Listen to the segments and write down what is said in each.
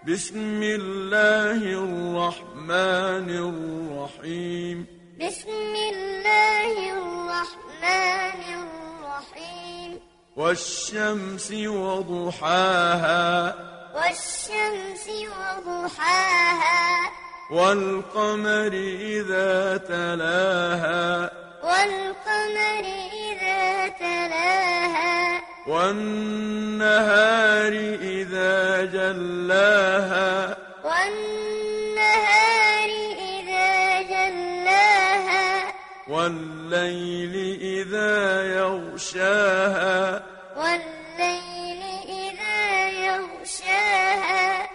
بسم الله الرحمن الرحيم بسم الله الرحمن الرحيم والشمس وضحاها والشمس وضحاها والقمر إذا تلاها والقمر إذا تلاها والنهار إذا جلاها والنهار إذا جلاها والليل إذا يغشاها والليل إذا يغشاها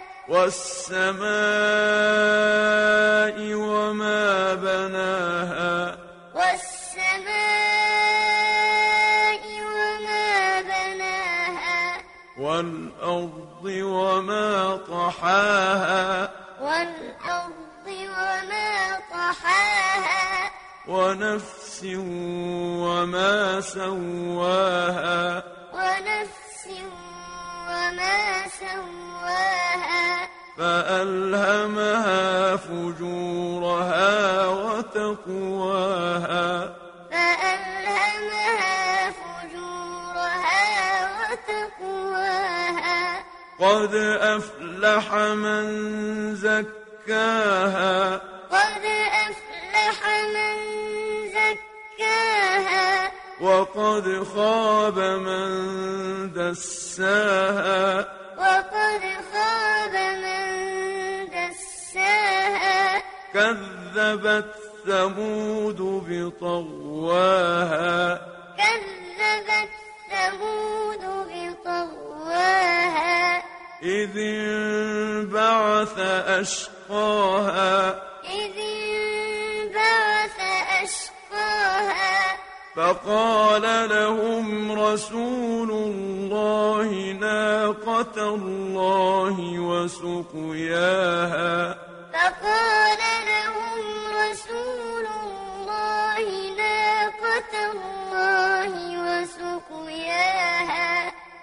والسماء وما بناها والسماء وما بناها والأرض وما طحاها والأرض وما طحاها ونفس وما سواها ونفس وما سواها فألهمها فجورها وتقواها فألهمها فجورها وتقواها قد أفلح من زكاها قد أفلح من زكاها وقد خاب من دساها وقد خاب من دساها كذبت ثمود بطغواها كذبت ثمود بطغواها إذ انبعث أشقاها إذ انبعث أشقاها فقال لهم رسول الله ناقة الله وسقياها فقال لهم رسول الله ناقة الله وسقياها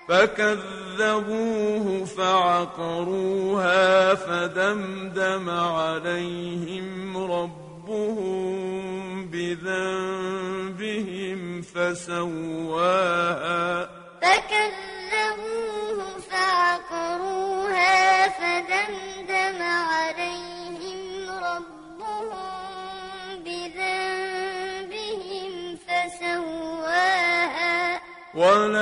فكذبوه فعقروها فدمدم عليهم ربهم بذنبهم فسواها فكذبوه فعقروها فدمدم عليهم ربهم بذنبهم فسواها